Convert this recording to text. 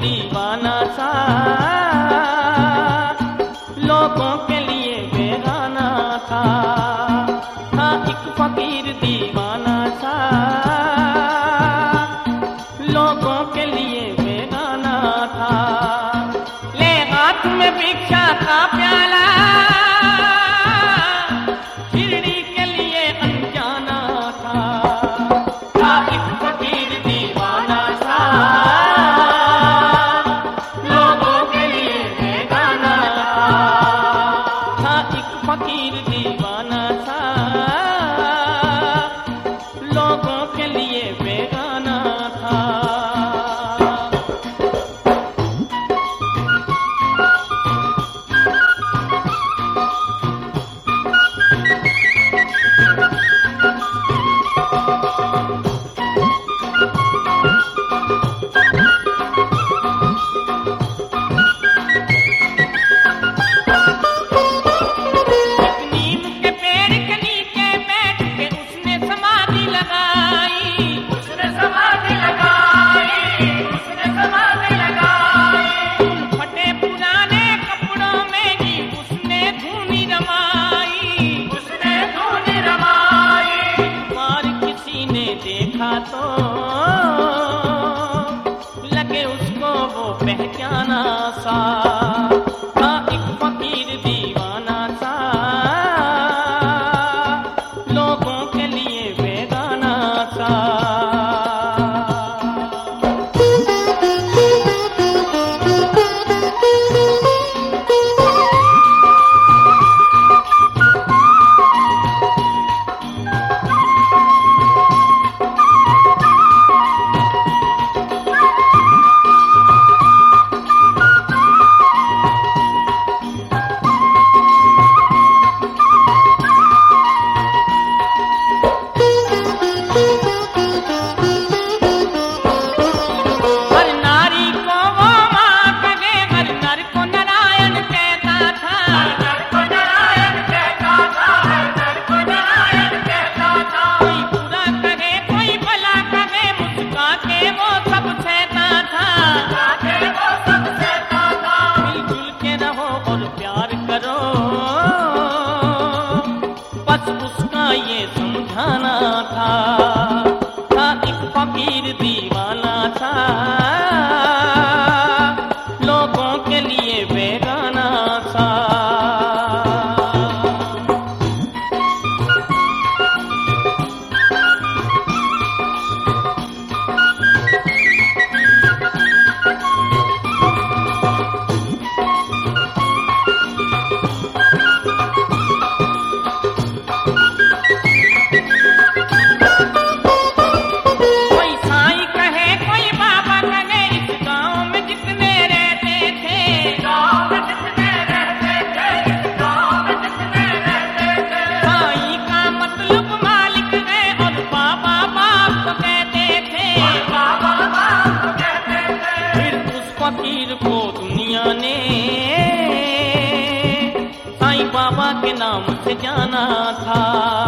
दीवाना सा, लोगों के लिए बेगाना था एक फकीर दीवाना सा, लोगों के लिए बेगाना था। ले हाथ में भिक्षा का प्याला, हिरणी के लिए अनजाना था एक फकीर दीवाना सा, लोगों के लिए बेगाना था एक फकीर दीवाना सा, लोगों के लिए बेगाना था। देखा तो लगे उसको वो पहचाना सा एक फकीर दीवाना सा, लोगों के लिए बेगाना सा। बस उसका ये समझाना था एक फकीर दीवाना था, लोगों के लिए बेगाना सा। फकीर को दुनिया ने साईं बाबा के नाम से जाना था।